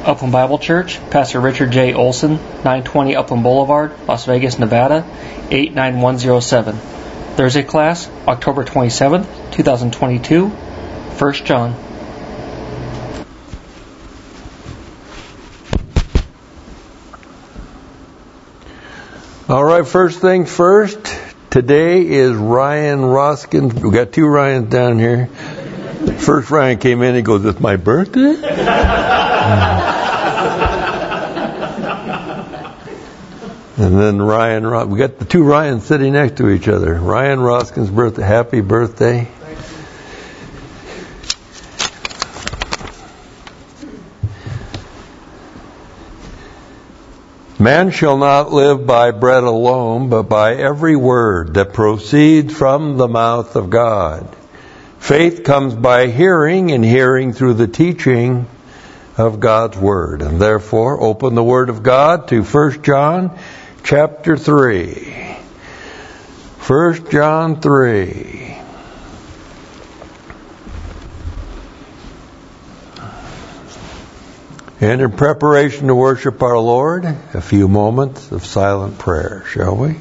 Upland Bible Church, Pastor Richard J. Olson, 920 Upland Boulevard, Las Vegas, Nevada, 89107. Thursday class, October 27th, 2022, 1 John. All right, first things first. Today is Ryan Roskins. We got two Ryans down here. First Ryan came in, he goes, "It's my birthday?" And then we got the two Ryans sitting next to each other. Ryan Roskins' birthday. Happy birthday. Man shall not live by bread alone, but by every word that proceeds from the mouth of God. Faith comes by hearing, and hearing through the teaching of God's Word. And therefore, open the Word of God to 1 John chapter 3. 1 John 3. And in preparation to worship our Lord, a few moments of silent prayer, shall we?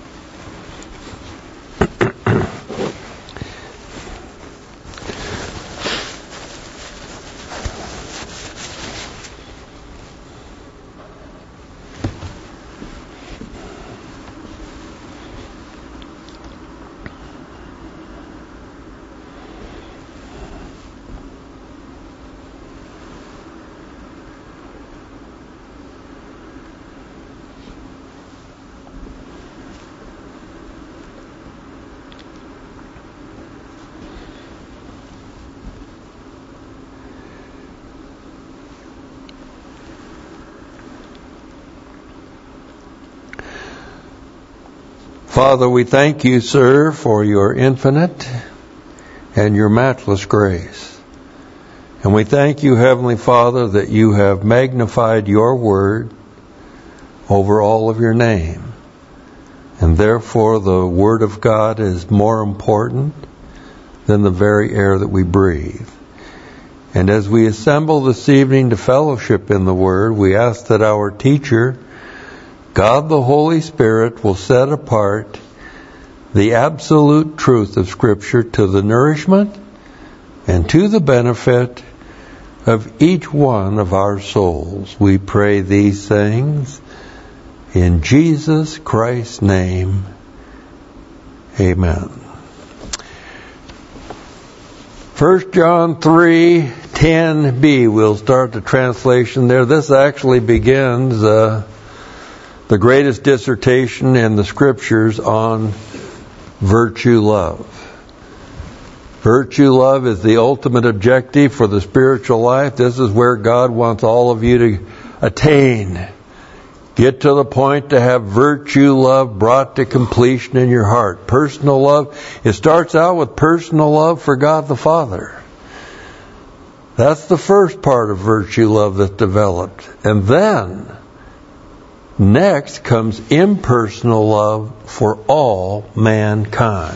Father, we thank you, sir, for your infinite and your matchless grace. And we thank you, Heavenly Father, that you have magnified your word over all of your name. And therefore the word of God is more important than the very air that we breathe. And as we assemble this evening to fellowship in the word, we ask that our teacher, God the Holy Spirit, will set apart the absolute truth of Scripture to the nourishment and to the benefit of each one of our souls. We pray these things in Jesus Christ's name. Amen. 1 John 3:10b. We'll start the translation there. This actually begins the greatest dissertation in the Scriptures on virtue love. Virtue love is the ultimate objective for the spiritual life. This is where God wants all of you to attain. Get to the point to have virtue love brought to completion in your heart. Personal love, it starts out with personal love for God the Father. That's the first part of virtue love that's developed. And then next comes impersonal love for all mankind.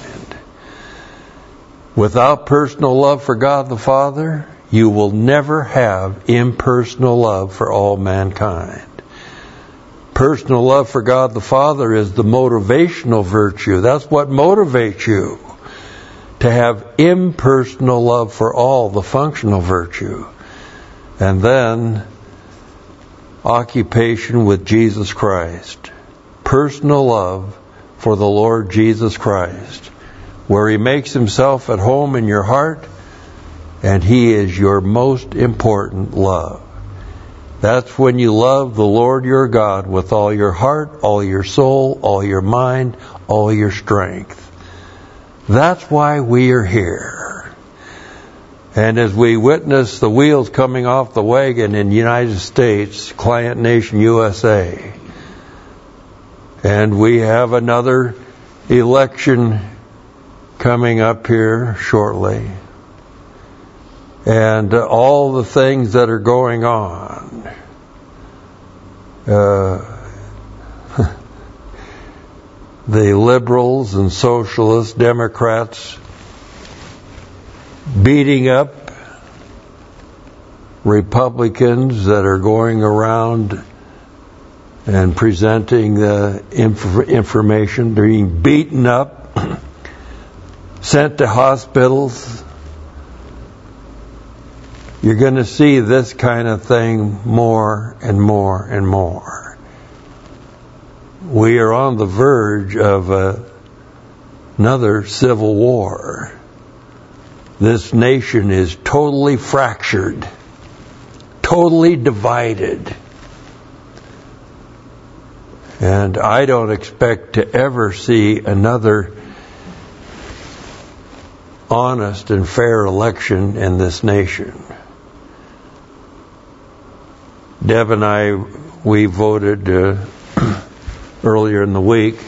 Without personal love for God the Father, you will never have impersonal love for all mankind. Personal love for God the Father is the motivational virtue. That's what motivates you to have impersonal love for all, the functional virtue. And then occupation with Jesus Christ. Personal love for the Lord Jesus Christ, where He makes Himself at home in your heart, and He is your most important love. That's when you love the Lord your God with all your heart, all your soul, all your mind, all your strength. That's why we are here. And as we witness the wheels coming off the wagon in the United States, client nation USA, and we have another election coming up here shortly, and all the things that are going on, the liberals and socialists, Democrats, beating up Republicans that are going around and presenting the information. They're being beaten up, sent to hospitals. You're going to see this kind of thing more and more and more. We are on the verge of another civil war. This nation is totally fractured, totally divided. And I don't expect to ever see another honest and fair election in this nation. Deb and I, we voted earlier in the week.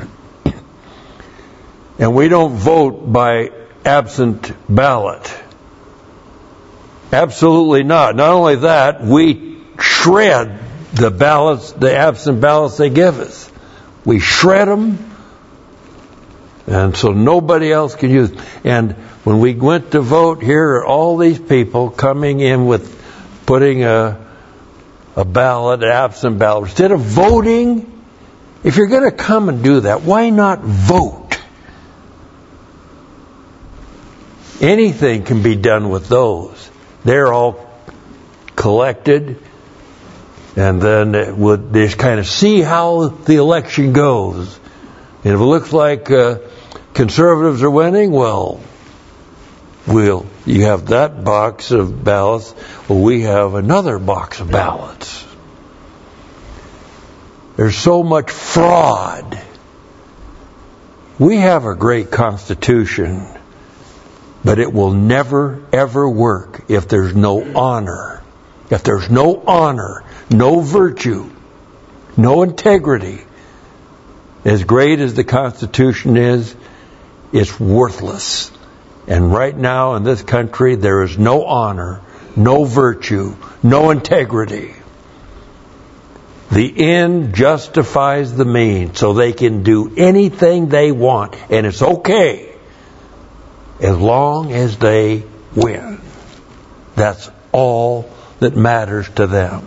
And we don't vote by absent ballot. Absolutely not. Not only that, we shred the ballots, the absent ballots they give us. We shred them, and so nobody else can use them. And when we went to vote, here are all these people coming in with putting a ballot, an absent ballot. Instead of voting, if you're going to come and do that, why not vote? Anything can be done with those. They're all collected, and then they just kind of see how the election goes. And if it looks like conservatives are winning, well, you have that box of ballots. Well, we have another box of ballots. There's so much fraud. We have a great Constitution, but it will never, ever work if there's no honor. If there's no honor, no virtue, no integrity. As great as the Constitution is, it's worthless. And right now in this country, there is no honor, no virtue, no integrity. The end justifies the means, so they can do anything they want, and it's okay as long as they win. That's all that matters to them.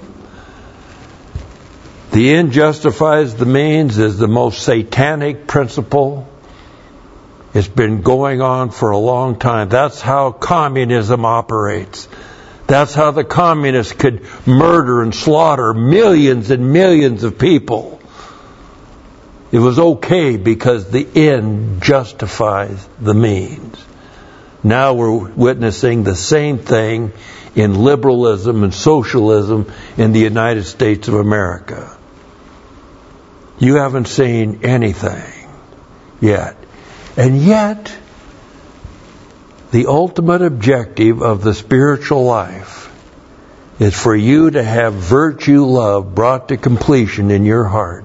The end justifies the means is the most satanic principle. It's been going on for a long time. That's how communism operates. That's how the communists could murder and slaughter millions and millions of people. It was okay because the end justifies the means. Now we're witnessing the same thing in liberalism and socialism in the United States of America. You haven't seen anything yet. And yet, the ultimate objective of the spiritual life is for you to have virtue love brought to completion in your heart,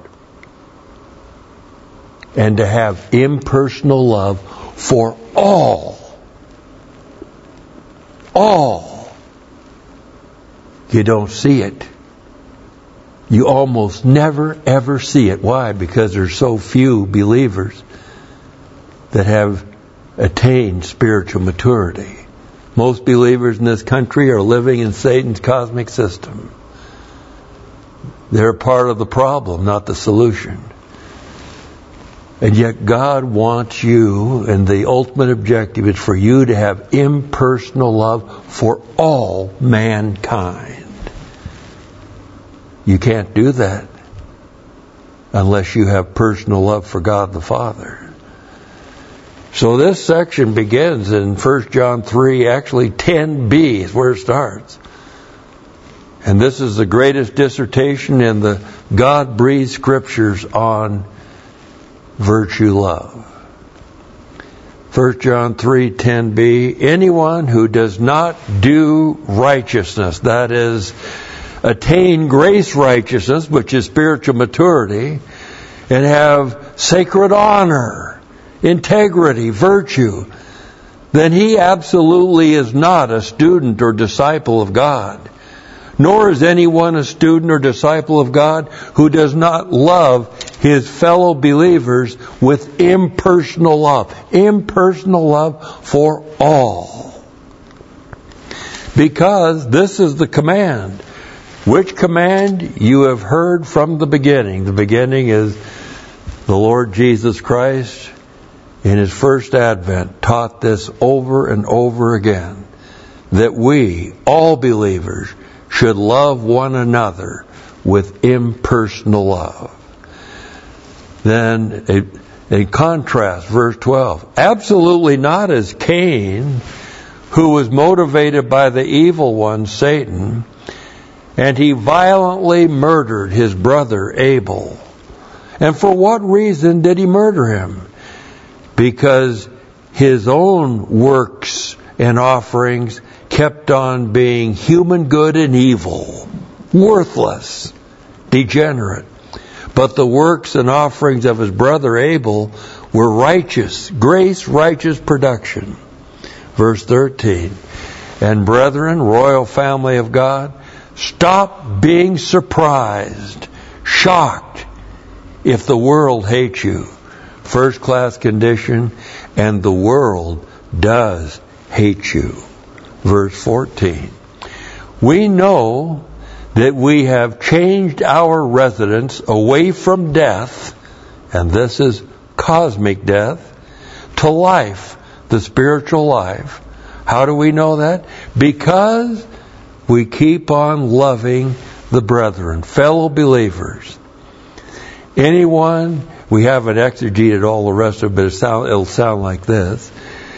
and to have impersonal love for all. All. You don't see it. You almost never ever see it. Why? Because there's so few believers that have attained spiritual maturity. Most believers in this country are living in Satan's cosmic system. They're part of the problem, not the solution. And yet God wants you, and the ultimate objective is for you to have impersonal love for all mankind. You can't do that unless you have personal love for God the Father. So this section begins in 1 John 3, actually 10b is where it starts. And this is the greatest dissertation in the God-breathed scriptures on virtue love. 1 John 3:10b, anyone who does not do righteousness, that is, attain grace righteousness, which is spiritual maturity, and have sacred honor, integrity, virtue, then he absolutely is not a student or disciple of God. Nor is anyone a student or disciple of God who does not love his fellow believers with impersonal love. Impersonal love for all. Because this is the command. Which command you have heard from the beginning. The beginning is the Lord Jesus Christ in His first advent taught this over and over again. That we, all believers, should love one another with impersonal love. Then, in contrast, verse 12. Absolutely not as Cain, who was motivated by the evil one, Satan, and he violently murdered his brother Abel. And for what reason did he murder him? Because his own works and offerings kept on being human good and evil, worthless, degenerate. But the works and offerings of his brother Abel were righteous, grace-righteous production. Verse 13. And brethren, royal family of God, stop being surprised, shocked, if the world hates you. First class condition, and the world does hate you. Verse 14. We know that we have changed our residence away from death, and this is cosmic death, to life, the spiritual life. How do we know that? Because we keep on loving the brethren, fellow believers. Anyone, we haven't exegeted all the rest of it, but it'll sound like this.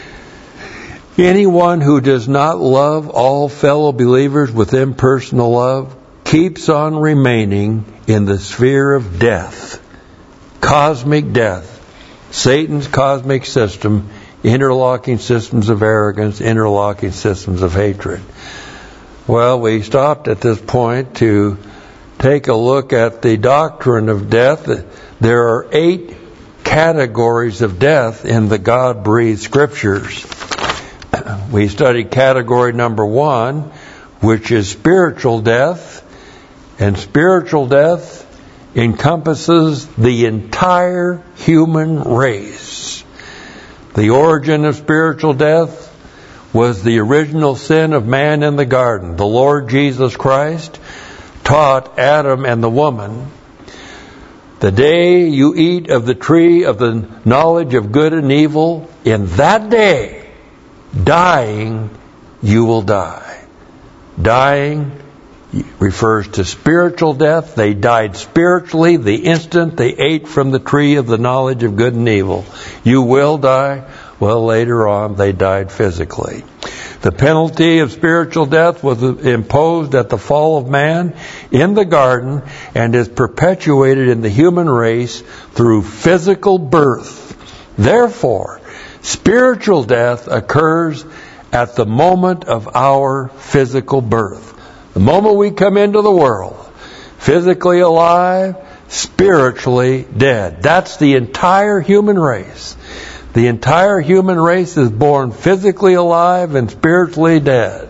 Anyone who does not love all fellow believers with impersonal love keeps on remaining in the sphere of death, cosmic death, Satan's cosmic system, interlocking systems of arrogance, interlocking systems of hatred. Well, we stopped at this point to take a look at the doctrine of death. There are 8 categories of death in the God-breathed Scriptures. We studied category number 1, which is spiritual death. And spiritual death encompasses the entire human race. The origin of spiritual death was the original sin of man in the garden. The Lord Jesus Christ taught Adam and the woman, the day you eat of the tree of the knowledge of good and evil, in that day, dying, you will die. Dying refers to spiritual death. They died spiritually the instant they ate from the tree of the knowledge of good and evil. You will die. Well, later on, they died physically. The penalty of spiritual death was imposed at the fall of man in the garden and is perpetuated in the human race through physical birth. Therefore, spiritual death occurs at the moment of our physical birth. The moment we come into the world, physically alive, spiritually dead. That's the entire human race. The entire human race is born physically alive and spiritually dead.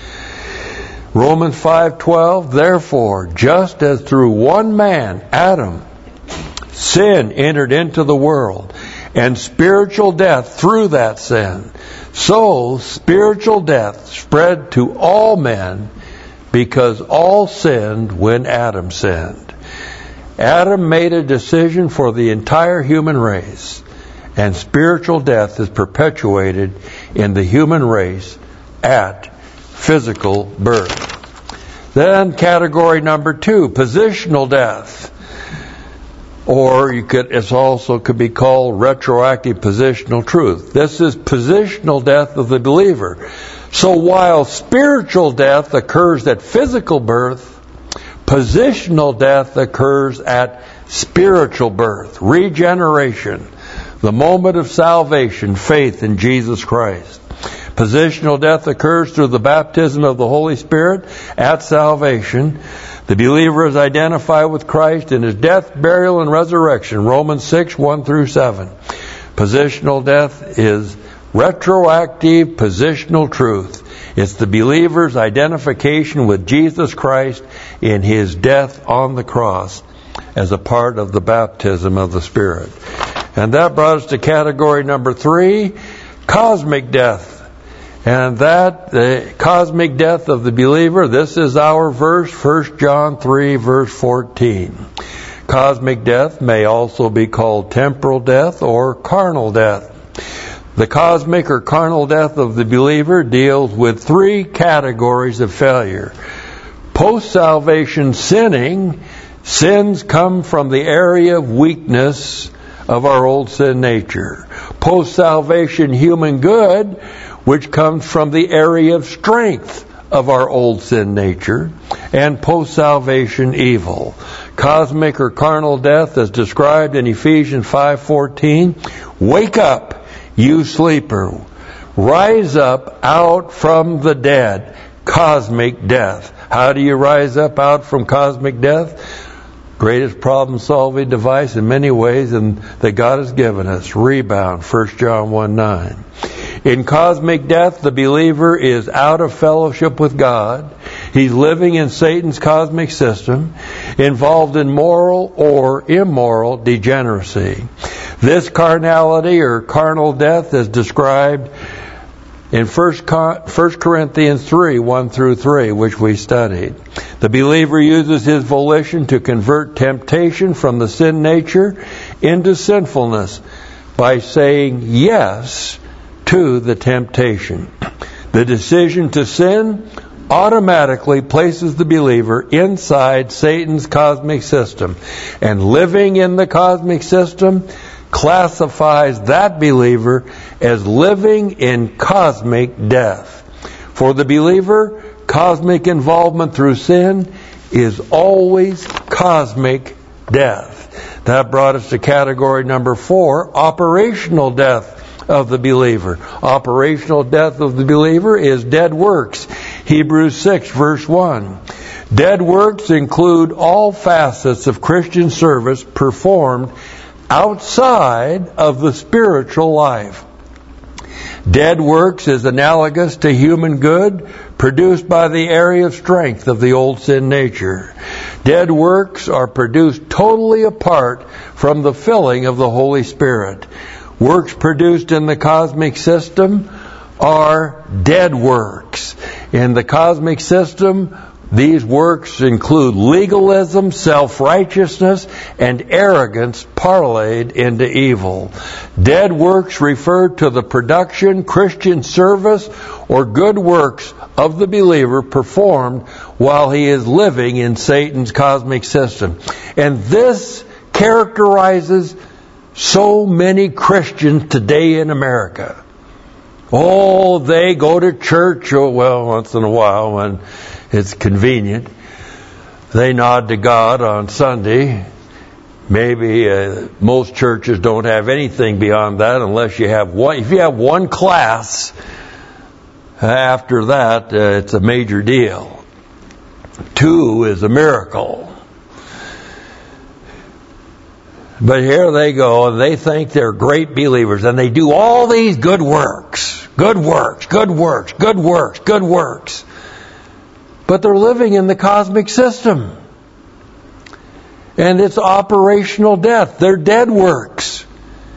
Romans 5:12, therefore, just as through one man, Adam, sin entered into the world, and spiritual death through that sin, so spiritual death spread to all men, because all sinned when Adam sinned. Adam made a decision for the entire human race, and spiritual death is perpetuated in the human race at physical birth. Then category number 2, positional death. Or it also could be called retroactive positional truth. This is positional death of the believer. So while spiritual death occurs at physical birth, positional death occurs at spiritual birth, regeneration, the moment of salvation, faith in Jesus Christ. Positional death occurs through the baptism of the Holy Spirit at salvation. The believer is identified with Christ in His death, burial, and resurrection. Romans 6:1-7. Positional death is retroactive positional truth. It's the believer's identification with Jesus Christ in His death on the cross as a part of the baptism of the Spirit. And that brought us to category number 3, cosmic death. And that, the cosmic death of the believer, this is our verse, 1 John 3, verse 14. Cosmic death may also be called temporal death or carnal death. The cosmic or carnal death of the believer deals with three categories of failure. Post-salvation sinning, sins come from the area of weakness of our old sin nature. Post-salvation human good, which comes from the area of strength of our old sin nature. And post-salvation evil. Cosmic or carnal death, as described in Ephesians 5:14, wake up, you sleeper. Rise up out from the dead. Cosmic death. How do you rise up out from cosmic death? Greatest problem-solving device in many ways and that God has given us. Rebound, 1 John 1:9. In cosmic death, the believer is out of fellowship with God. He's living in Satan's cosmic system, involved in moral or immoral degeneracy. This carnality or carnal death is described in 1 Corinthians 3, 1 through 3, which we studied. The believer uses his volition to convert temptation from the sin nature into sinfulness by saying yes to the temptation. The decision to sin automatically places the believer inside Satan's cosmic system, and living in the cosmic system classifies that believer as living in cosmic death. For the believer, cosmic involvement through sin is always cosmic death. That brought us to category number 4, operational death of the believer. Operational death of the believer is dead works. Hebrews 6, verse 1. Dead works include all facets of Christian service performed outside of the spiritual life. Dead works is analogous to human good produced by the area of strength of the old sin nature. Dead works are produced totally apart from the filling of the Holy Spirit. Works produced in the cosmic system are dead works. In the cosmic system, these works include legalism, self-righteousness, and arrogance parlayed into evil. Dead works refer to the production, Christian service, or good works of the believer performed while he is living in Satan's cosmic system. And this characterizes so many Christians today in America. Oh, they go to church, once in a while when it's convenient. They nod to God on Sunday. Maybe most churches don't have anything beyond that unless you have one. If you have one class, after that, it's a major deal. 2 is a miracle. But here they go, and they think they're great believers, and they do all these good works. Good works, good works, good works, good works. But they're living in the cosmic system. And it's operational death. They're dead works.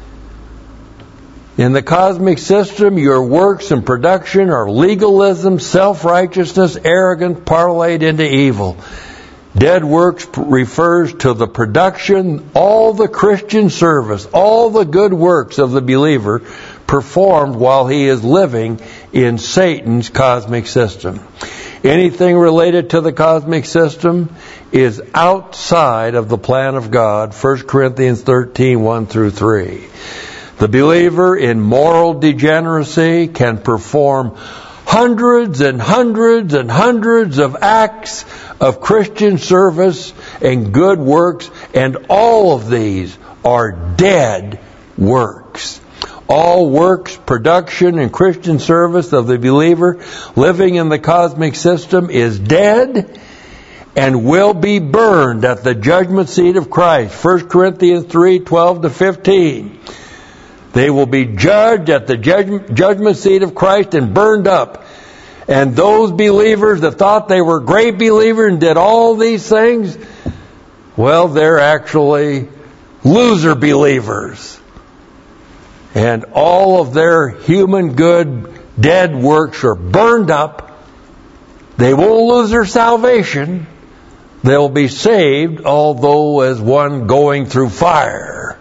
In the cosmic system, your works and production are legalism, self-righteousness, arrogance, parlayed into evil. Dead works refers to the production, all the Christian service, all the good works of the believer performed while he is living in Satan's cosmic system. Anything related to the cosmic system is outside of the plan of God, 1 Corinthians 13, 1 through 3. The believer in moral degeneracy can perform hundreds and hundreds and hundreds of acts of Christian service and good works, and all of these are dead works. All works, production, and Christian service of the believer living in the cosmic system is dead and will be burned at the judgment seat of Christ. 1 Corinthians 3, 12 to 15. They will be judged at the judgment seat of Christ and burned up. And those believers that thought they were great believers and did all these things, well, they're actually loser believers. And all of their human good dead works are burned up. They won't lose their salvation. They'll be saved, although as one going through fire.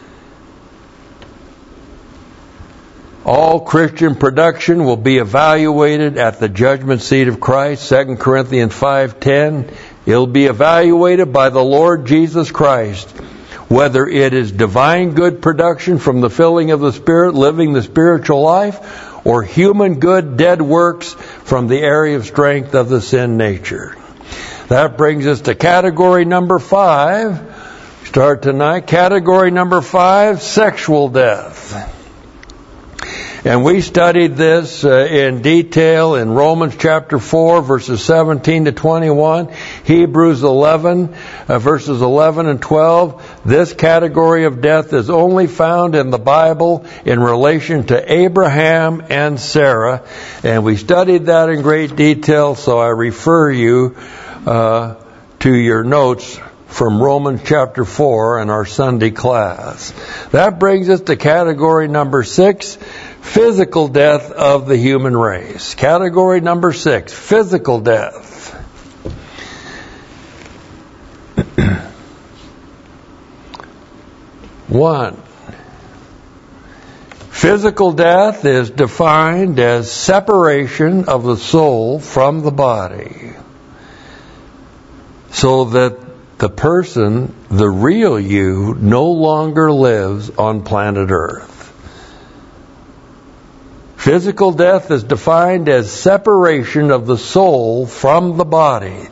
All Christian production will be evaluated at the judgment seat of Christ. 2 Corinthians 5:10. It'll be evaluated by the Lord Jesus Christ, whether it is divine good production from the filling of the Spirit, living the spiritual life, or human good dead works from the area of strength of the sin nature. That brings us to category number 5. Start tonight. Category number 5, sexual death. And we studied this in detail in Romans chapter 4, verses 17 to 21, Hebrews 11, verses 11 and 12. This category of death is only found in the Bible in relation to Abraham and Sarah. And we studied that in great detail, so I refer you to your notes from Romans chapter 4 in our Sunday class. That brings us to category number 6, physical death of the human race. Category number 6, physical death. One, physical death is defined as separation of the soul from the body, so that the person, the real you, no longer lives on planet Earth. Physical death is defined as separation of the soul from the body.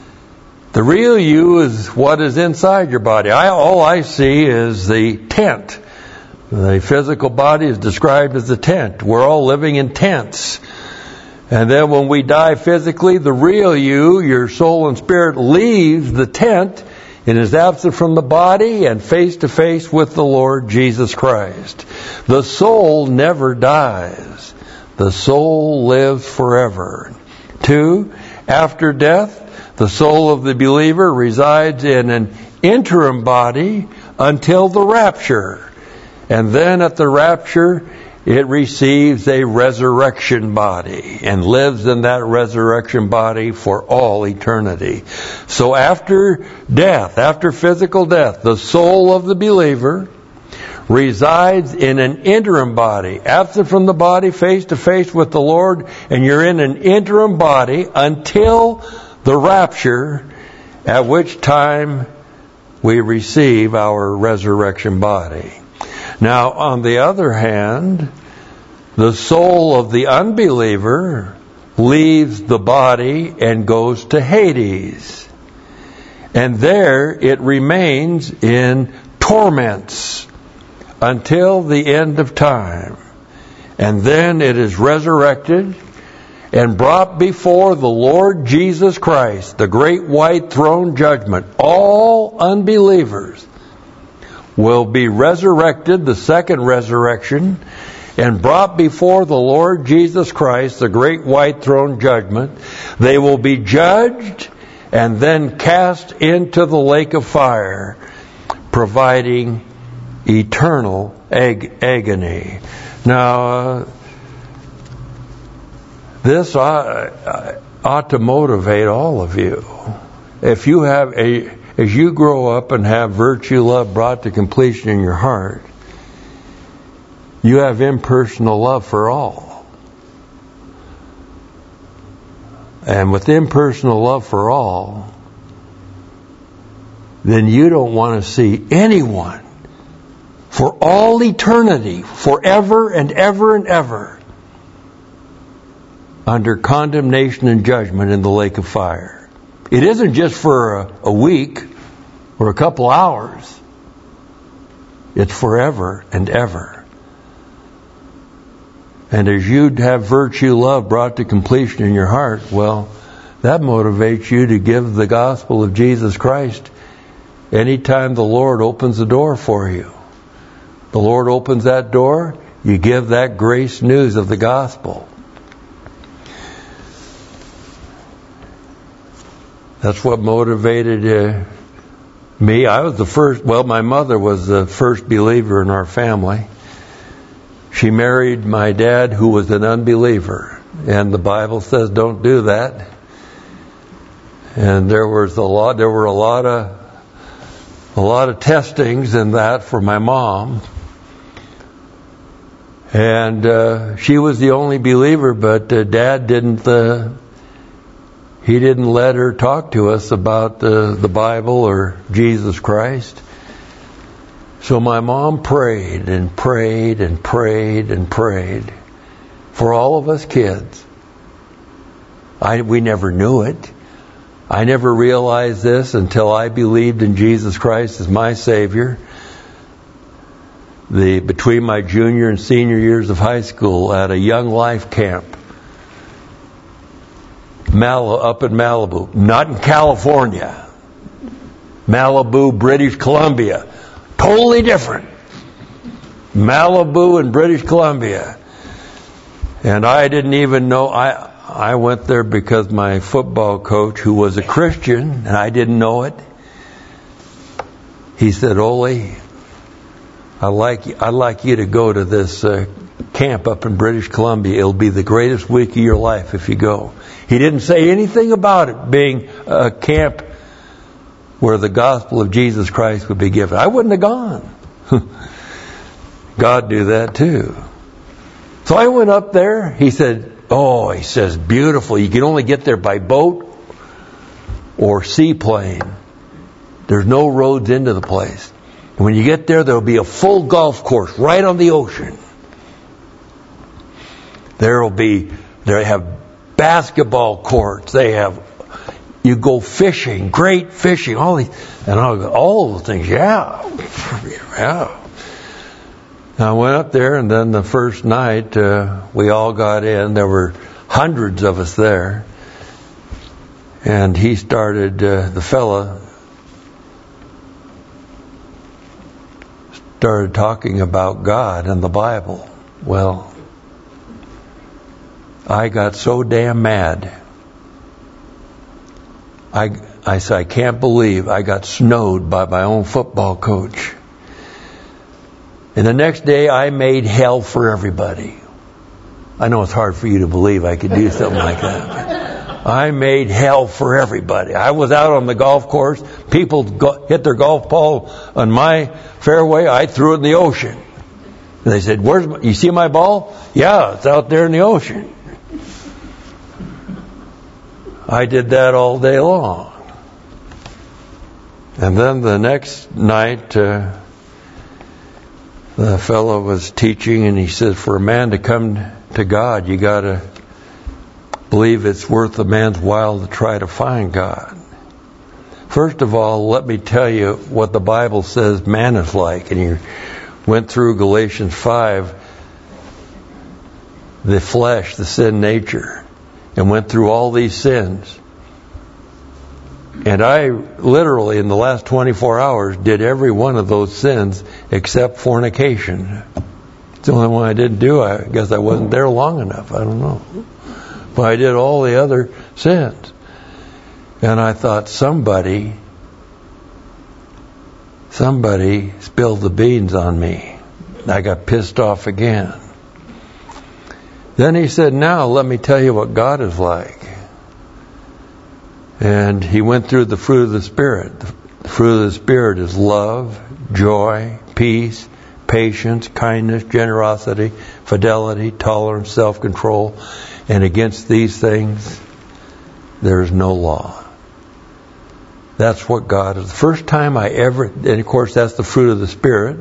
The real you is what is inside your body. All I see is the tent. The physical body is described as a tent. We're all living in tents. And then when we die physically, the real you, your soul and spirit, leaves the tent and is absent from the body and face to face with the Lord Jesus Christ. The soul never dies. The soul lives forever. 2, after death, the soul of the believer resides in an interim body until the rapture. And then at the rapture, it receives a resurrection body and lives in that resurrection body for all eternity. So after death, after physical death, the soul of the believer resides in an interim body, absent from the body, face to face with the Lord, and you're in an interim body until the rapture, at which time we receive our resurrection body. Now, on the other hand, the soul of the unbeliever leaves the body and goes to Hades. And there it remains in torments until the end of time. And then it is resurrected and brought before the Lord Jesus Christ, the great white throne judgment. All unbelievers will be resurrected, the second resurrection, and brought before the Lord Jesus Christ, the great white throne judgment. They will be judged and then cast into the lake of fire, providing eternal agony. Now, this ought to motivate all of you. If you have as you grow up and have virtue, love brought to completion in your heart, you have impersonal love for all. And with impersonal love for all, then you don't want to see anyone for all eternity, forever and ever and ever, under condemnation and judgment in the lake of fire. It isn't just for a week or a couple hours. It's forever and ever. And as you have virtue, love brought to completion in your heart, well, that motivates you to give the gospel of Jesus Christ anytime the Lord opens the door for you. The Lord opens that door, you give that grace news of the gospel. That's what motivated me. I was the first, my mother was the first believer in our family. She married my dad, who was an unbeliever, and the Bible says don't do that. And there were a lot of testings in that for my mom. And she was the only believer, but Dad didn't. He didn't let her talk to us about the Bible or Jesus Christ. So my mom prayed and prayed and prayed and prayed for all of us kids. We never knew it. I never realized this until I believed in Jesus Christ as my Savior. Between my junior and senior years of high school at a Young Life camp, up in Malibu, not in California, Malibu, British Columbia, totally different. Malibu and British Columbia. And I didn't even know, I went there because my football coach, who was a Christian, and I didn't know it, he said, Ole, I'd like you to go to this camp up in British Columbia. It'll be the greatest week of your life if you go. He didn't say anything about it being a camp where the gospel of Jesus Christ would be given. I wouldn't have gone. God knew that too. So I went up there. He said, he says, beautiful. You can only get there by boat or seaplane. There's no roads into the place. And when you get there, there'll be a full golf course right on the ocean. They have basketball courts. You go fishing, great fishing, all the things. Yeah. I went up there, and then the first night we all got in. There were hundreds of us there, and he started. The fella started talking about God and the Bible. Well, I got so damn mad. I said, I can't believe I got snowed by my own football coach. And the next day I made hell for everybody. I know it's hard for you to believe I could do something like that. I made hell for everybody. I was out on the golf course. People hit their golf ball on my fairway. I threw it in the ocean. And they said, you see my ball? Yeah, it's out there in the ocean. I did that all day long. And then the next night, the fellow was teaching, and he said, for a man to come to God, you got to believe it's worth a man's while to try to find God. First of all, let me tell you what the Bible says man is like. And he went through Galatians 5, the flesh, the sin nature, and went through all these sins. And I literally, in the last 24 hours, did every one of those sins except fornication. It's the only one I didn't do. I guess I wasn't there long enough. I don't know. But I did all the other sins. And I thought somebody spilled the beans on me. I got pissed off again. Then he said, now let me tell you what God is like. And he went through the fruit of the Spirit. The fruit of the Spirit is love, joy, peace, patience, kindness, generosity, fidelity, tolerance, self-control. And against these things, there is no law. That's what God is. The first time and of course that's the fruit of the Spirit,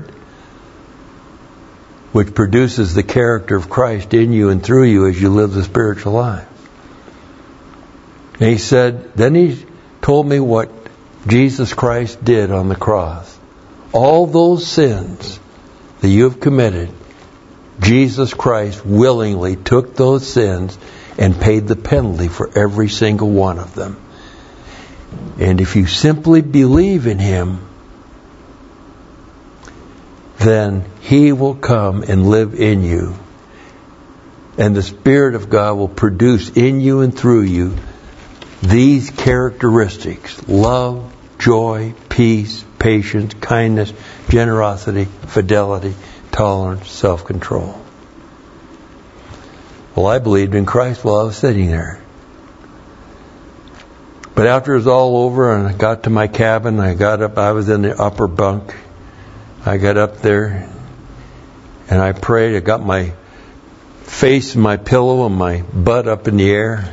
which produces the character of Christ in you and through you as you live the spiritual life. And he said, then he told me what Jesus Christ did on the cross. All those sins that you have committed, Jesus Christ willingly took those sins and paid the penalty for every single one of them. And if you simply believe in Him, then He will come and live in you. And the Spirit of God will produce in you and through you these characteristics: love, joy, peace, patience, kindness, generosity, fidelity, tolerance, self-control. Well, I believed in Christ while I was sitting there. But after it was all over and I got to my cabin, I got up, I was in the upper bunk. I got up there and I prayed. I got my face in my pillow and my butt up in the air.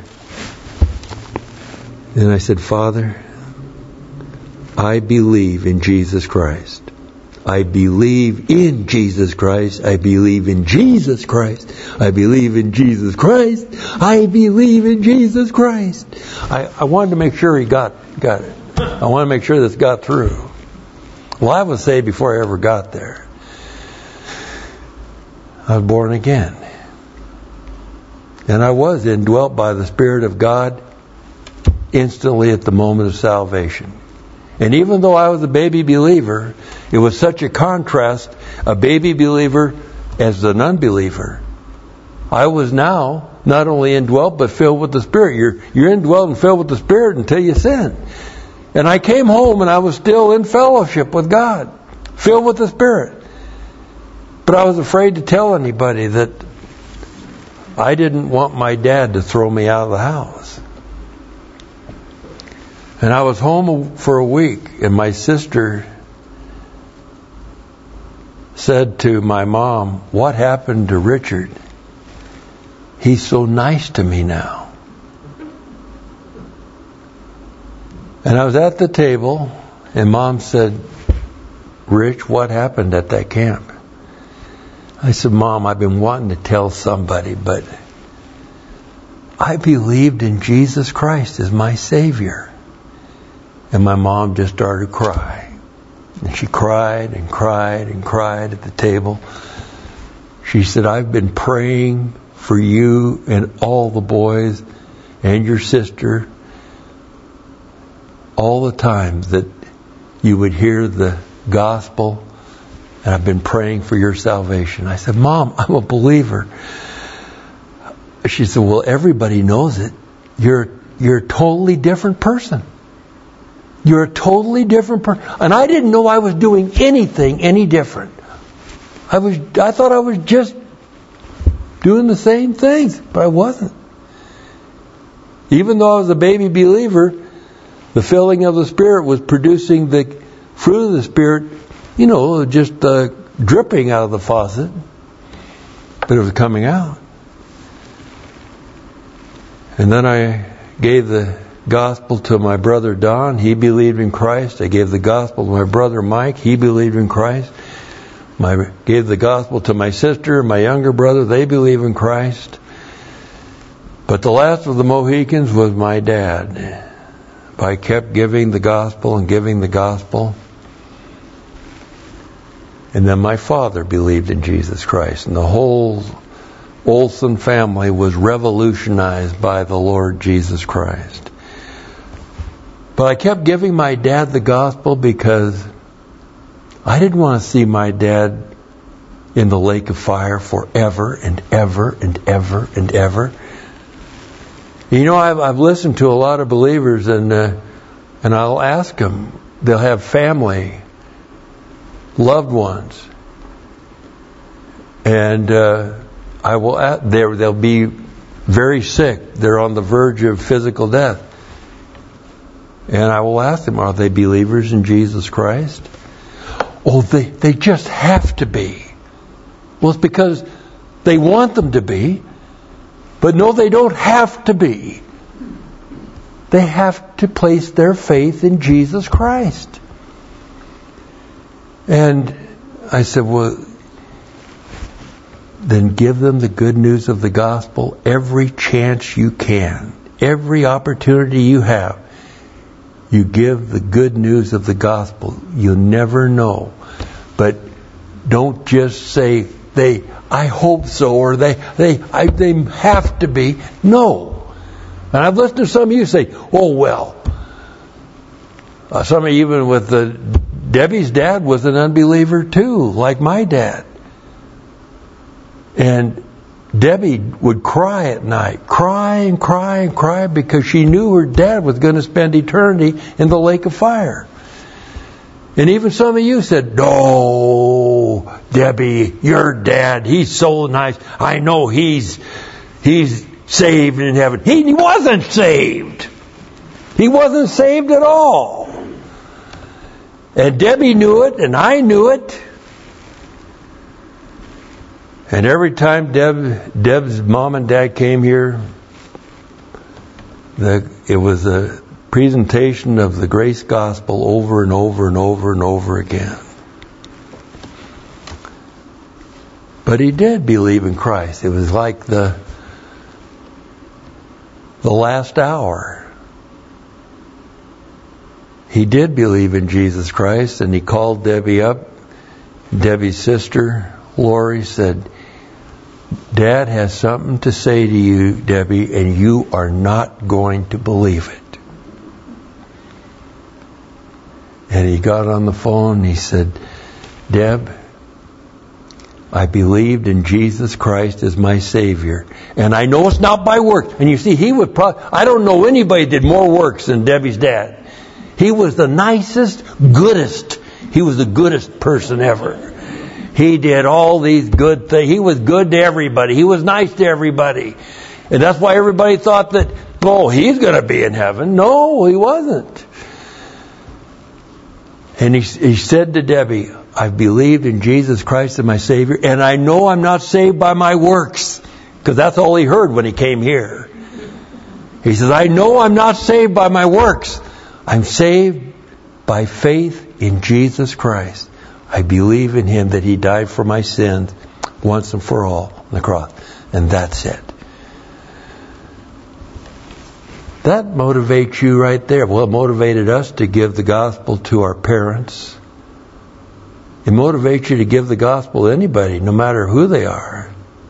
And I said, Father, I believe in Jesus Christ. I believe in Jesus Christ. I believe in Jesus Christ. I believe in Jesus Christ. I believe in Jesus Christ. I wanted to make sure he got it. I wanted to make sure this got through. Well, I was saved before I ever got there. I was born again. And I was indwelt by the Spirit of God instantly at the moment of salvation. And even though I was a baby believer, it was such a contrast, a baby believer as an unbeliever. I was now not only indwelt but filled with the Spirit. You're indwelt and filled with the Spirit until you sin. And I came home and I was still in fellowship with God, filled with the Spirit. But I was afraid to tell anybody that I didn't want my dad to throw me out of the house. And I was home for a week, and my sister said to my mom, what happened to Richard? He's so nice to me now. And I was at the table, and Mom said, Rich, what happened at that camp? I said, Mom, I've been wanting to tell somebody, but I believed in Jesus Christ as my Savior. And my mom just started to cry. And she cried and cried and cried at the table. She said, I've been praying for you and all the boys and your sister all the time that you would hear the gospel, and I've been praying for your salvation. I said, Mom, I'm a believer. She said, well, everybody knows it. You're a totally different person. You're a totally different person. And I didn't know I was doing anything any different. I thought I was just doing the same things, but I wasn't. Even though I was a baby believer, the filling of the Spirit was producing the fruit of the Spirit, just dripping out of the faucet. But it was coming out. And then I gave the gospel to my brother Don. He believed in Christ. I gave the gospel to my brother Mike. He believed in Christ. I gave the gospel to my sister and my younger brother. They believe in Christ. But the last of the Mohicans was my dad. I kept giving the gospel and giving the gospel. And then my father believed in Jesus Christ. And the whole Olson family was revolutionized by the Lord Jesus Christ. But I kept giving my dad the gospel because I didn't want to see my dad in the lake of fire forever and ever and ever and ever. I've listened to a lot of believers, and I'll ask them. They'll have family, loved ones, and I will. They'll be very sick. They're on the verge of physical death. And I will ask them, are they believers in Jesus Christ? Oh, they just have to be. Well, it's because they want them to be. But no, they don't have to be. They have to place their faith in Jesus Christ. And I said, well, then give them the good news of the gospel every chance you can. Every opportunity you have. You give the good news of the gospel. You'll never know. But don't just say, I hope so, or they have to be. No. And I've listened to some of you say, oh, well. Some of you, even with Debbie's dad was an unbeliever too, like my dad. And Debbie would cry at night, cry and cry and cry, because she knew her dad was going to spend eternity in the lake of fire. And even some of you said, no, Debbie, your dad, he's so nice. I know he's he's saved in heaven. He wasn't saved. He wasn't saved at all. And Debbie knew it, and I knew it. And every time Deb's mom and dad came here, it was a presentation of the grace gospel over and over and over and over again. But he did believe in Christ. It was like the last hour. He did believe in Jesus Christ, and he called Debbie up. Debbie's sister, Lori, said, Dad has something to say to you, Debbie, and you are not going to believe it. And he got on the phone and he said, Deb, I believed in Jesus Christ as my Savior. And I know it's not by works. And you see, I don't know anybody that did more works than Debbie's dad. He was the nicest, goodest. He was the goodest person ever. He did all these good things. He was good to everybody. He was nice to everybody. And that's why everybody thought that, he's going to be in heaven. No, he wasn't. And he said to Debbie, I've believed in Jesus Christ as my Savior, and I know I'm not saved by my works. Because that's all he heard when he came here. He says, I know I'm not saved by my works. I'm saved by faith in Jesus Christ. I believe in Him that He died for my sins once and for all on the cross. And that's it. That motivates you right there. Well, it motivated us to give the gospel to our parents. It motivates you to give the gospel to anybody, no matter who they are.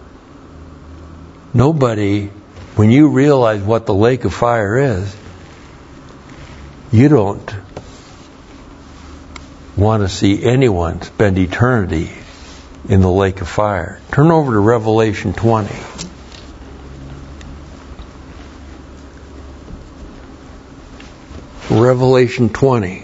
Nobody, when you realize what the lake of fire is, you don't want to see anyone spend eternity in the lake of fire. Turn over to Revelation 20. Revelation 20.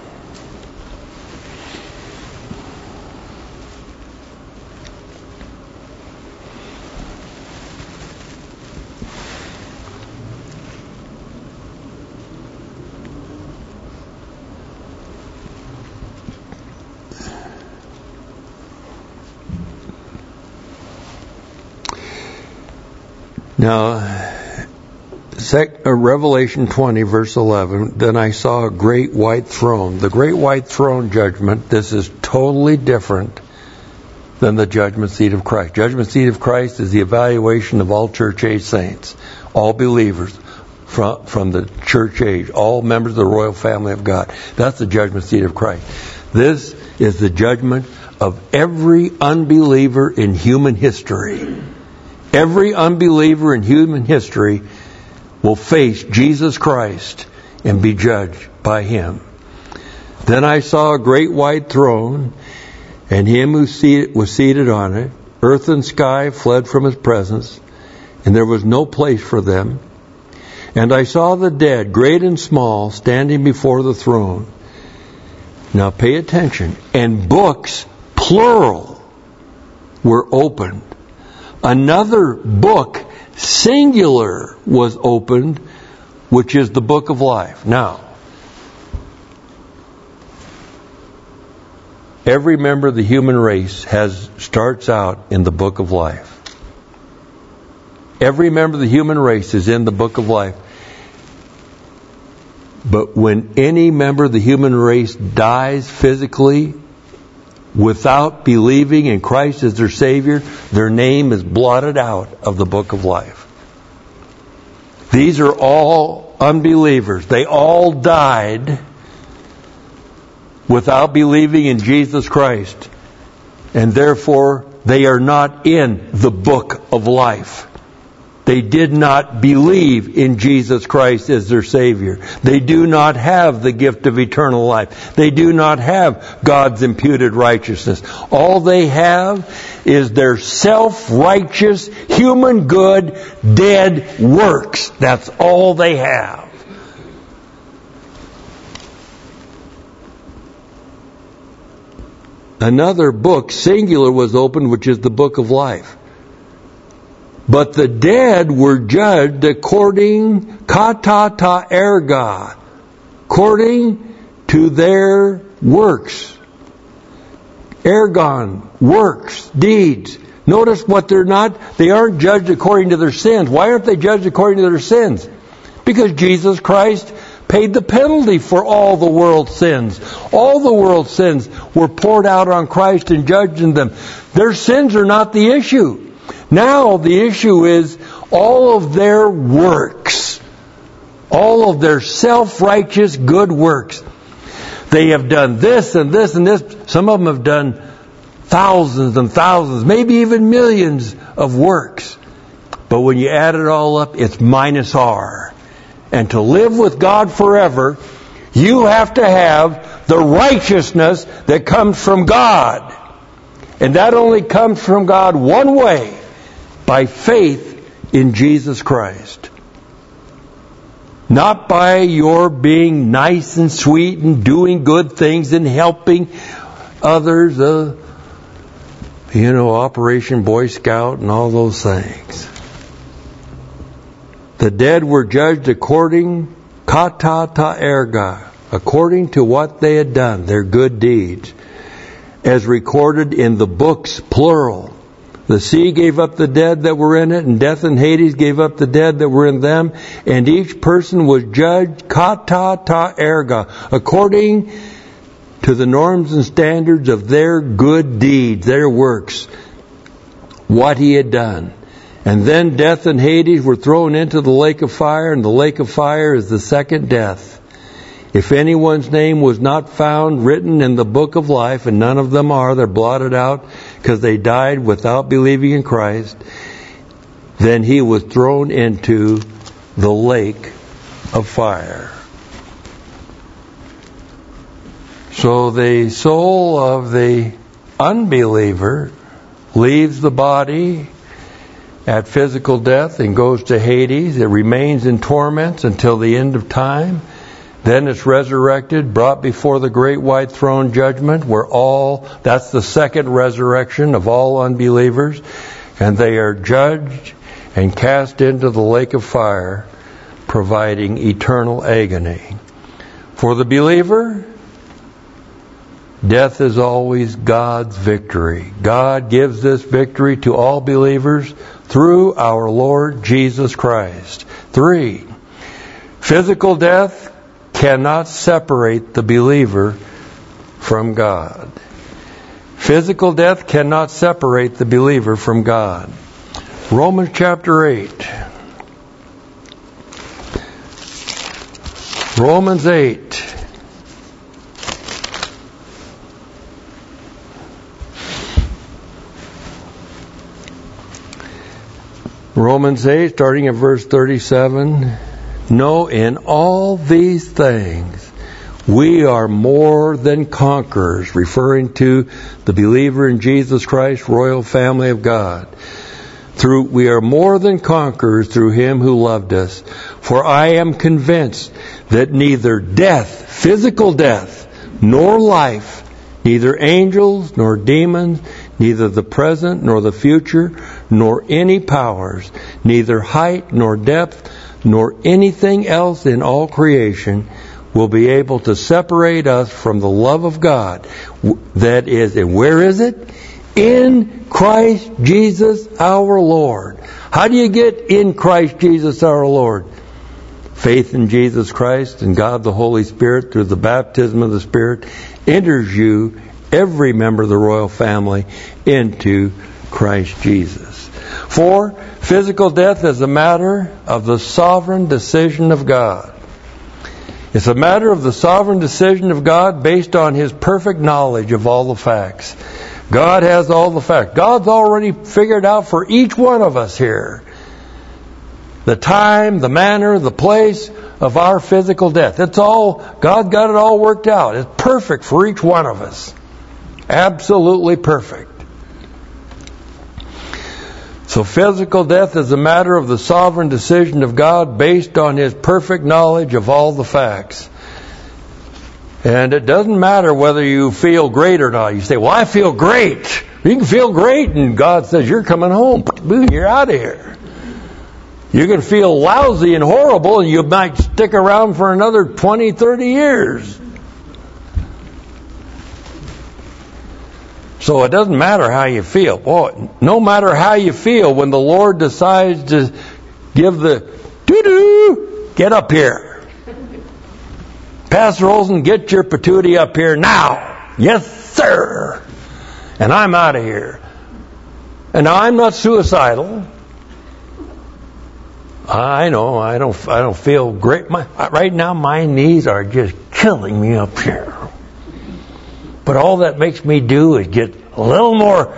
Now, Revelation 20, verse 11, then I saw a great white throne. The great white throne judgment, this is totally different than the judgment seat of Christ. Judgment seat of Christ is the evaluation of all church age saints, all believers from the church age, all members of the royal family of God. That's the judgment seat of Christ. This is the judgment of every unbeliever in human history. Every unbeliever in human history will face Jesus Christ and be judged by Him. Then I saw a great white throne, and Him who was seated on it. Earth and sky fled from His presence, and there was no place for them. And I saw the dead, great and small, standing before the throne. Now pay attention. And books, plural, were opened. Another book, singular, was opened, which is the book of life. Now, every member of the human race starts out in the book of life. Every member of the human race is in the book of life. But when any member of the human race dies physically, without believing in Christ as their Savior, their name is blotted out of the book of life. These are all unbelievers. They all died without believing in Jesus Christ. And therefore, they are not in the book of life. They did not believe in Jesus Christ as their Savior. They do not have the gift of eternal life. They do not have God's imputed righteousness. All they have is their self-righteous, human good, dead works. That's all they have. Another book, singular, was opened, which is the book of life. But the dead were judged according kata ta erga, according to their works. Ergon, works, deeds. Notice what they're not. They aren't judged according to their sins. Why aren't they judged according to their sins? Because Jesus Christ paid the penalty for all the world's sins. All the world's sins were poured out on Christ and judging them. Their sins are not the issue. Now the issue is all of their works. All of their self-righteous good works. They have done this and this and this. Some of them have done thousands and thousands, maybe even millions of works. But when you add it all up, it's minus R. And to live with God forever, you have to have the righteousness that comes from God. And that only comes from God one way, by faith in Jesus Christ. Not by your being nice and sweet and doing good things and helping others, Operation Boy Scout and all those things. The dead were judged according kata ta erga, according to what they had done, their good deeds, as recorded in the books, plural. The sea gave up the dead that were in it, and death and Hades gave up the dead that were in them, and each person was judged kata ta erga, according to the norms and standards of their good deeds, their works, what he had done. And then death and Hades were thrown into the lake of fire, and the lake of fire is the second death. If anyone's name was not found written in the book of life, and none of them are, they're blotted out because they died without believing in Christ, then he was thrown into the lake of fire. So the soul of the unbeliever leaves the body at physical death and goes to Hades. It remains in torments until the end of time. Then it's resurrected, brought before the great white throne judgment, where that's the second resurrection of all unbelievers, and they are judged and cast into the lake of fire, providing eternal agony. For the believer, death is always God's victory. God gives this victory to all believers through our Lord Jesus Christ. 3, physical death cannot separate the believer from God. Physical death cannot separate the believer from God. Romans chapter 8. Romans 8. Romans 8, starting at verse 37. No, in all these things we are more than conquerors, referring to the believer in Jesus Christ, royal family of God. We are more than conquerors through him who loved us. For I am convinced that neither death, physical death, nor life, neither angels nor demons, neither the present nor the future, nor any powers, neither height nor depth, nor anything else in all creation will be able to separate us from the love of God. That is, and where is it? In Christ Jesus our Lord. How do you get in Christ Jesus our Lord? Faith in Jesus Christ and God the Holy Spirit through the baptism of the Spirit enters you, every member of the royal family, into Christ Jesus. 4, physical death is a matter of the sovereign decision of God. It's a matter of the sovereign decision of God based on His perfect knowledge of all the facts. God has all the facts. God's already figured out for each one of us here the time, the manner, the place of our physical death. It's all, God got it all worked out. It's perfect for each one of us. Absolutely perfect. So physical death is a matter of the sovereign decision of God based on His perfect knowledge of all the facts. And it doesn't matter whether you feel great or not. You say, well, I feel great. You can feel great, and God says, you're coming home. Boom, you're out of here. You're going to feel lousy and horrible, and you might stick around for another 20, 30 years. So it doesn't matter how you feel. Boy, no matter how you feel, when the Lord decides to give the doo-doo, get up here. Pastor Olson, get your patootie up here now. Yes, sir. And I'm out of here. And now I'm not suicidal. I know I don't feel great. Right now my knees are just killing me up here. But all that makes me do is get a little more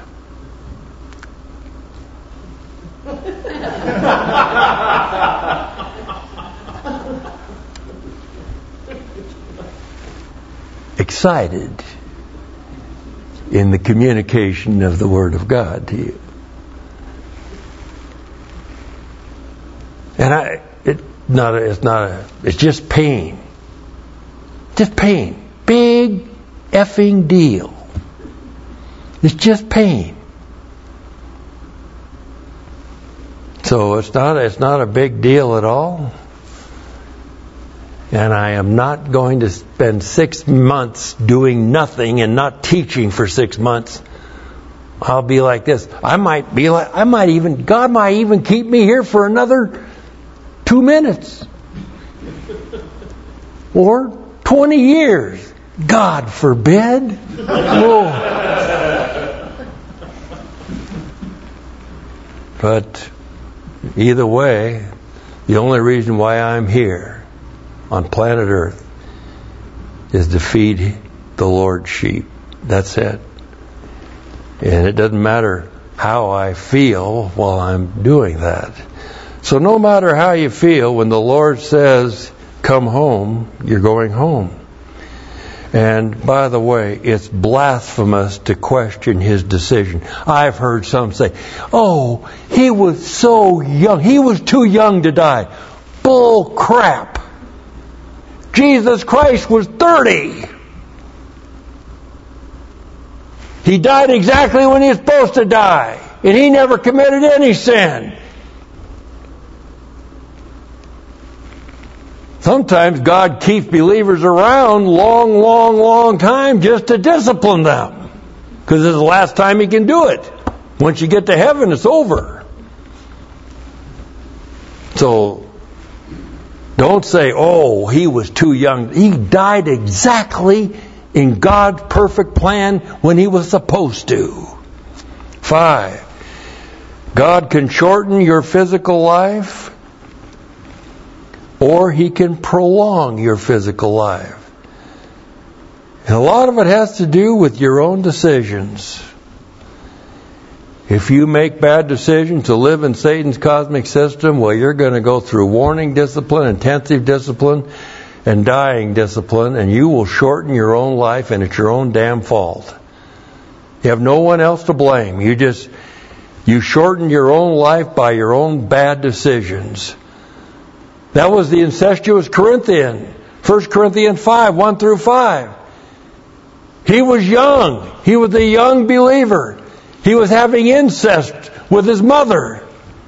excited in the communication of the Word of God to you. And it's just pain. Just pain. Big effing deal. It's just pain. So it's not a big deal at all. And I am not going to spend 6 months doing nothing and not teaching for 6 months. I'll be like this. God might even keep me here for another 2 minutes. Or 20 years. God forbid. But either way, the only reason why I'm here on planet Earth is to feed the Lord's sheep. That's it. And it doesn't matter how I feel while I'm doing that. So no matter how you feel, when the Lord says, come home, you're going home. And by the way, it's blasphemous to question His decision. I've heard some say, oh, He was so young. He was too young to die. Bull crap. Jesus Christ was 30. He died exactly when He was supposed to die. And He never committed any sin. Sometimes God keeps believers around long time just to discipline them. Because it's the last time He can do it. Once you get to heaven, it's over. So, don't say, oh, He was too young. He died exactly in God's perfect plan when He was supposed to. 5. God can shorten your physical life, or He can prolong your physical life. And a lot of it has to do with your own decisions. If you make bad decisions to live in Satan's cosmic system, well, you're going to go through warning discipline, intensive discipline, and dying discipline, and you will shorten your own life, and it's your own damn fault. You have no one else to blame. You shorten your own life by your own bad decisions. That was the incestuous Corinthian. 1 Corinthians 5, 1 through 5. He was young. He was a young believer. He was having incest with his mother.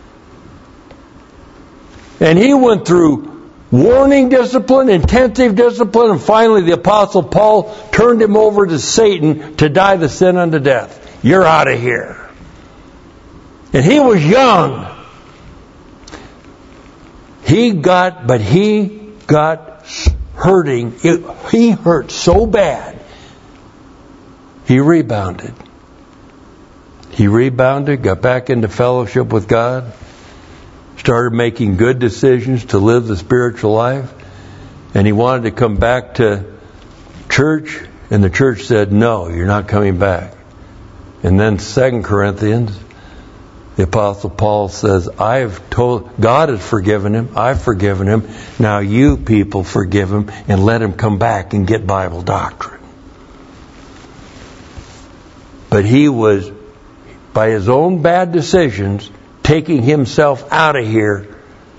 And he went through warning discipline, intensive discipline, and finally the Apostle Paul turned him over to Satan to die the sin unto death. You're out of here. And he was young. He got hurting. He hurt so bad. He rebounded. Got back into fellowship with God, started making good decisions to live the spiritual life, and he wanted to come back to church, and the church said, no, you're not coming back. And then 2 Corinthians, the Apostle Paul says, God has forgiven him, I've forgiven him, now you people forgive him and let him come back and get Bible doctrine. But he was, by his own bad decisions, taking himself out of here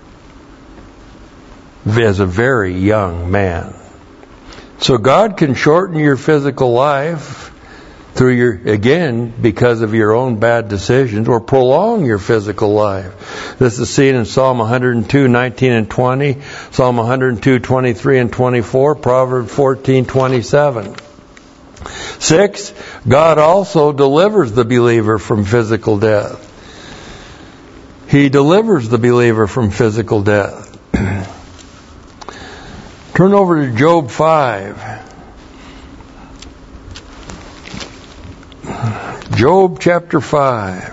as a very young man. So God can shorten your physical life because of your own bad decisions, or prolong your physical life. This is seen in Psalm 102, 19 and 20, Psalm 102, 23 and 24, Proverbs 14, 27. 6, God also delivers the believer from physical death. He delivers the believer from physical death. Turn over to Job 5. Job chapter 5.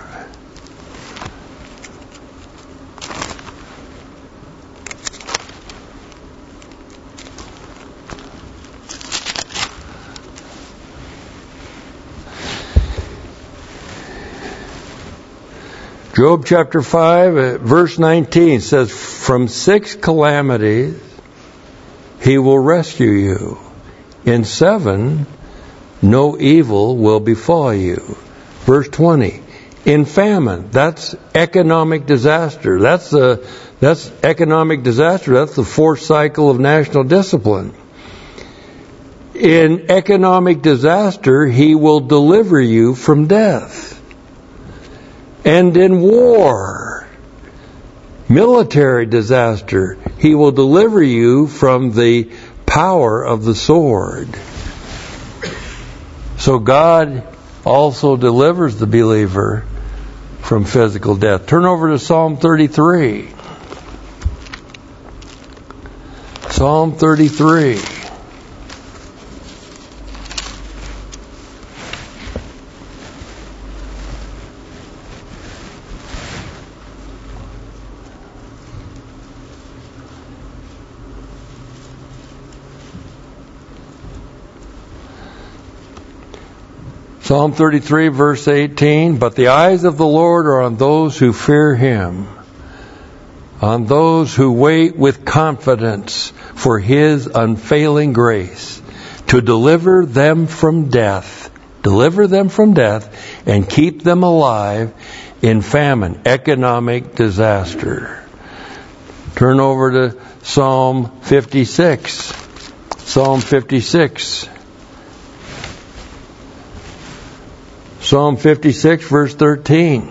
Job chapter 5, verse 19 says, "From 6 calamities he will rescue you. In 7, no evil will befall you." Verse 20, in famine, that's economic disaster. That's economic disaster. That's the 4th cycle of national discipline. In economic disaster, he will deliver you from death. And in war, military disaster, he will deliver you from the power of the sword. So God also delivers the believer from physical death. Turn over to Psalm 33. Psalm 33. Psalm 33, verse 18, "But the eyes of the Lord are on those who fear Him, on those who wait with confidence for His unfailing grace, to deliver them from death, and keep them alive in famine," economic disaster. Turn over to Psalm 56. Psalm 56. Psalm 56, verse 13.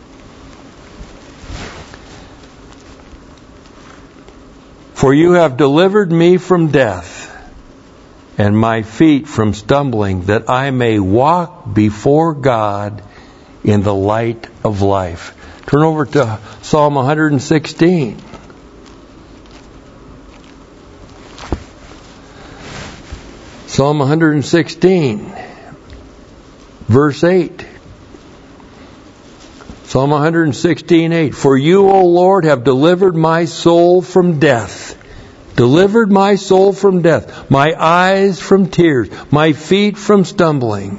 "For you have delivered me from death, and my feet from stumbling, that I may walk before God in the light of life." Turn over to Psalm 116. Psalm 116. Verse 8. Psalm 116, 8. "For you, O Lord, have delivered my soul from death. Delivered my soul from death. My eyes from tears. My feet from stumbling."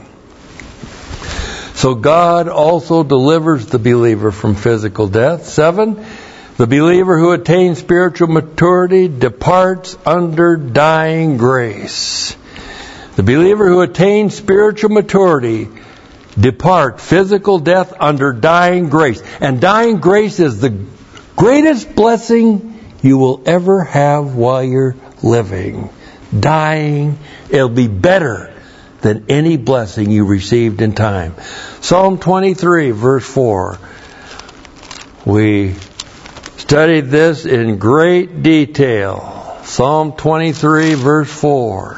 So God also delivers the believer from physical death. 7. The believer who attains spiritual maturity departs under dying grace. The believer who attains spiritual maturity depart physical death under dying grace. And dying grace is the greatest blessing you will ever have while you're living. Dying, it'll be better than any blessing you received in time. Psalm 23, verse 4. We studied this in great detail. Psalm 23, verse 4.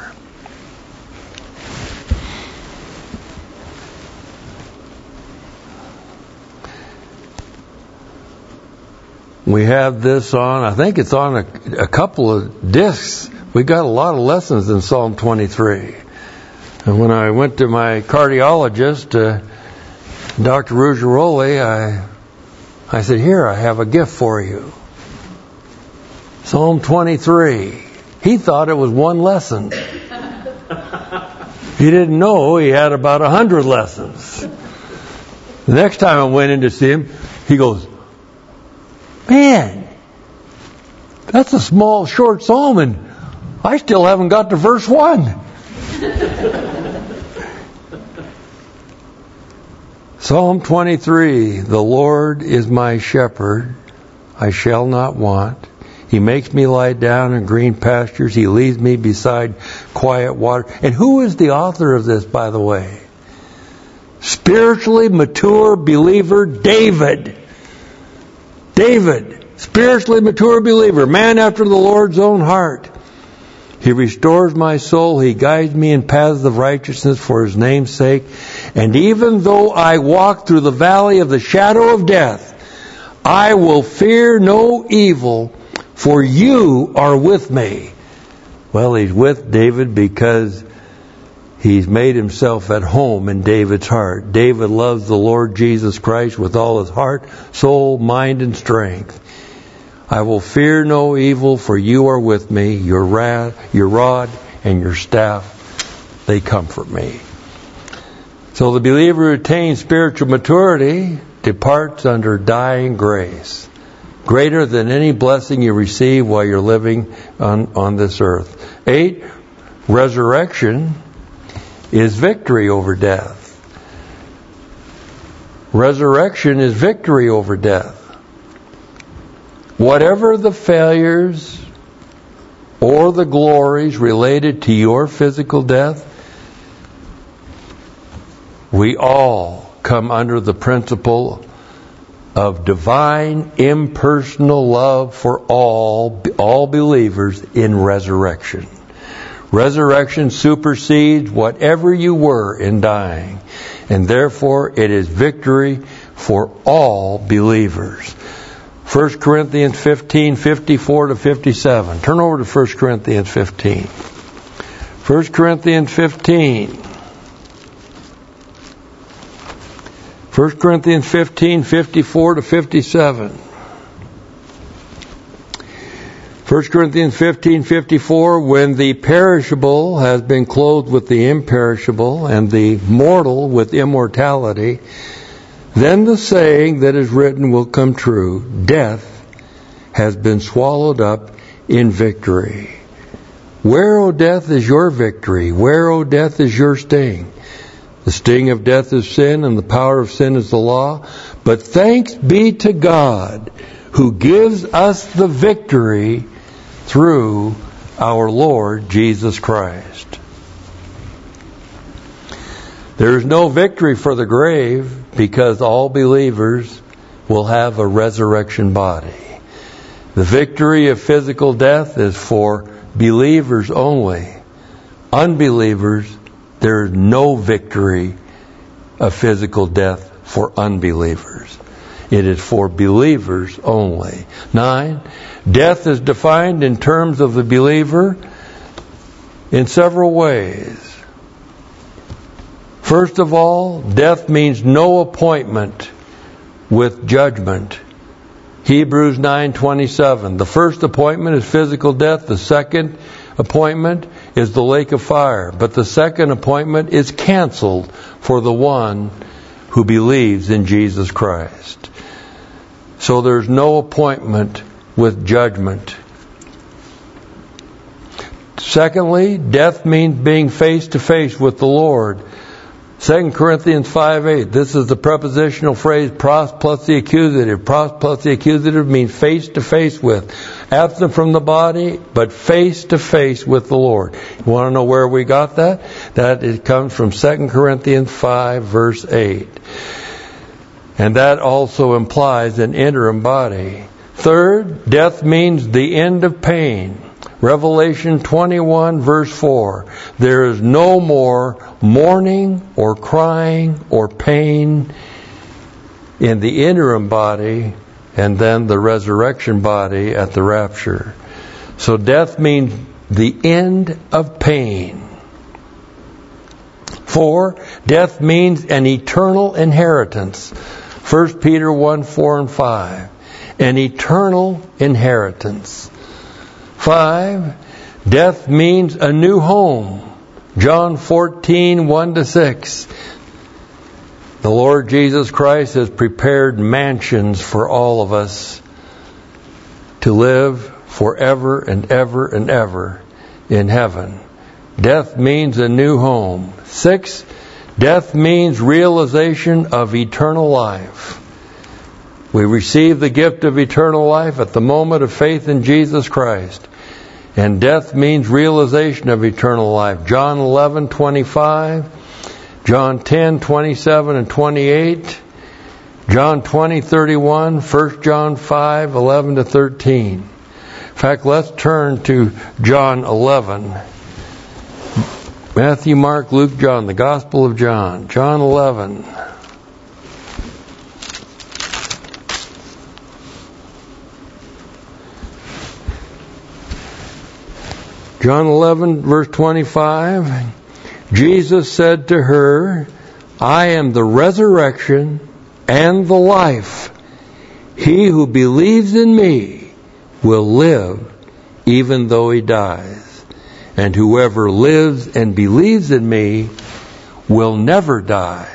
We have this on, I think it's on a couple of discs. We got a lot of lessons in Psalm 23. And when I went to my cardiologist, Dr. Ruggiero, I said, "Here, I have a gift for you. Psalm 23. He thought it was one lesson. He didn't know he had about 100 lessons. The next time I went in to see him, he goes, "Man, that's a small, short psalm, and I still haven't got to verse 1. Psalm 23, "The Lord is my shepherd, I shall not want. He makes me lie down in green pastures. He leads me beside quiet water." And who is the author of this, by the way? spiritually mature believer David. David, spiritually mature believer, man after the Lord's own heart. He restores my soul. He guides me in paths of righteousness for His name's sake. And even though I walk through the valley of the shadow of death, I will fear no evil, for You are with me. Well, he's with David because he's made himself at home in David's heart. David loves the Lord Jesus Christ with all his heart, soul, mind, and strength. I will fear no evil, for You are with me. Your rod and Your staff, they comfort me. So the believer who attains spiritual maturity departs under dying grace, greater than any blessing you receive while you're living on this earth. 8, resurrection is victory over death. Resurrection is victory over death. Whatever the failures or the glories related to your physical death, we all come under the principle of divine impersonal love for all believers in resurrection. Resurrection supersedes whatever you were in dying, and therefore it is victory for all believers. 1 Corinthians 15, 54 to 57. Turn over to 1 Corinthians 15. 1 Corinthians 15. 1 Corinthians 15, 54 to 57. 1 Corinthians 15, 54, when the perishable has been clothed with the imperishable and the mortal with immortality, then the saying that is written will come true. Death has been swallowed up in victory. Where, O death, is your victory? Where, O death, is your sting? The sting of death is sin, and the power of sin is the law. But thanks be to God, who gives us the victory through our Lord Jesus Christ. There is no victory for the grave, because all believers will have a resurrection body. The victory of physical death is for believers only. Unbelievers, there is no victory of physical death for unbelievers. It is for believers only. 9, death is defined in terms of the believer in several ways. First of all, death means no appointment with judgment. Hebrews 9:27. The first appointment is physical death. The second appointment is the lake of fire. But the second appointment is canceled for the one who believes in Jesus Christ. So there's no appointment with judgment. Secondly, death means being face to face with the Lord. 2 Corinthians 5:8. This is the prepositional phrase pros plus the accusative. Pros plus the accusative means face to face with. Absent from the body, but face to face with the Lord. You want to know where we got that? That it comes from 2 Corinthians 5 verse 8. And that also implies an interim body. Third, death means the end of pain. Revelation 21 verse 4. There is no more mourning or crying or pain in the interim body, and then the resurrection body at the rapture. So death means the end of pain. 4, death means an eternal inheritance. 1 Peter 1, 4 and 5. An eternal inheritance. 5, death means a new home. John 14, 1 to 6. The Lord Jesus Christ has prepared mansions for all of us to live forever and ever and ever in heaven. Death means a new home. 6, death means realization of eternal life. We receive the gift of eternal life at the moment of faith in Jesus Christ. And death means realization of eternal life. John 11:25. John 10:27 and 28, John 20:31, 1 John 5:11 to 13. In fact, let's turn to John 11. Matthew, Mark, Luke, John, the Gospel of John. John 11. John 11, verse 25. Jesus said to her, I am the resurrection and the life. He who believes in me will live even though he dies. And whoever lives and believes in me will never die.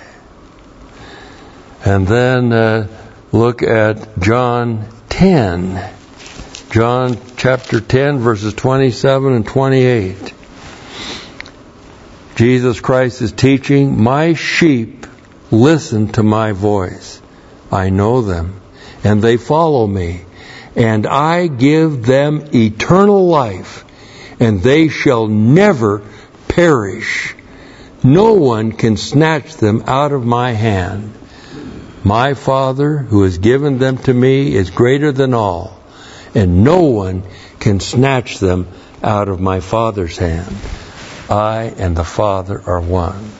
And then look at John 10. John chapter 10, verses 27 and 28. Jesus Christ is teaching, my sheep listen to my voice. I know them, and they follow me. And I give them eternal life, and they shall never perish. No one can snatch them out of my hand. My Father, who has given them to me, is greater than all, and no one can snatch them out of my Father's hand. I and the Father are one.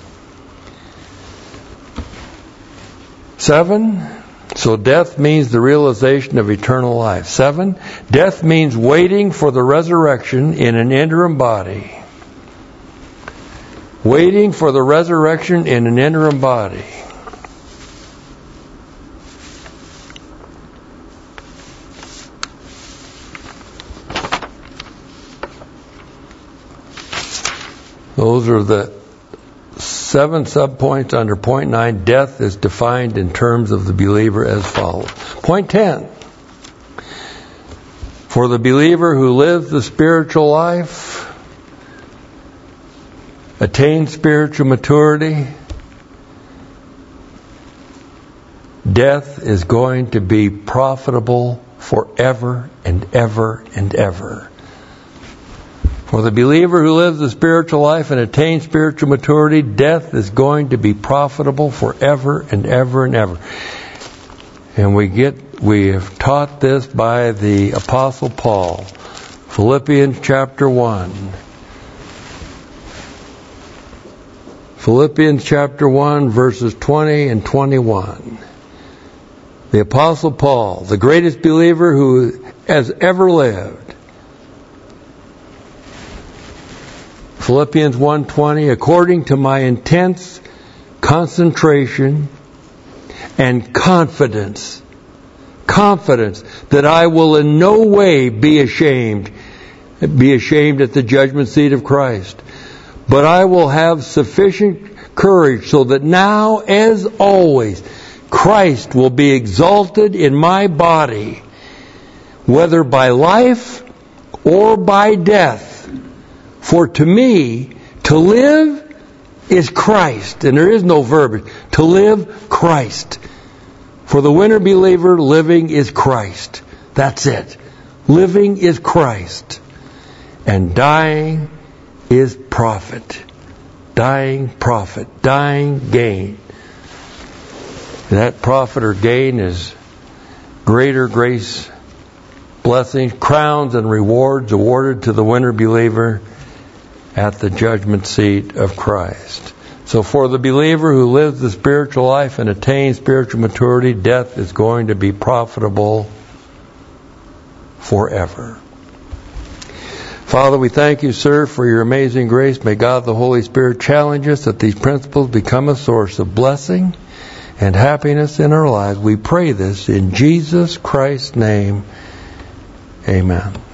7. So death means the realization of eternal life. 7. Death means waiting for the resurrection in an interim body. Waiting for the resurrection in an interim body. Those are the 7 subpoints under point 9. Death is defined in terms of the believer as follows. Point 10. For the believer who lives the spiritual life, attains spiritual maturity, death is going to be profitable forever and ever and ever. For the believer who lives the spiritual life and attains spiritual maturity, death is going to be profitable forever and ever and ever. And we have taught this by the Apostle Paul. Philippians chapter 1. Philippians chapter 1, verses 20 and 21. The Apostle Paul, the greatest believer who has ever lived. Philippians 1:20, according to my intense concentration and confidence that I will in no way be ashamed at the judgment seat of Christ. But I will have sufficient courage so that now, as always, Christ will be exalted in my body, whether by life or by death. For to me, to live is Christ. And there is no verbiage. To live, Christ. For the winner believer, living is Christ. That's it. Living is Christ. And dying is profit. Dying, profit. Dying, gain. That profit or gain is greater grace, blessings, crowns, and rewards awarded to the winner believer at the judgment seat of Christ. So for the believer who lives the spiritual life and attains spiritual maturity, death is going to be profitable forever. Father, we thank you, sir, for your amazing grace. May God the Holy Spirit challenge us that these principles become a source of blessing and happiness in our lives. We pray this in Jesus Christ's name. Amen.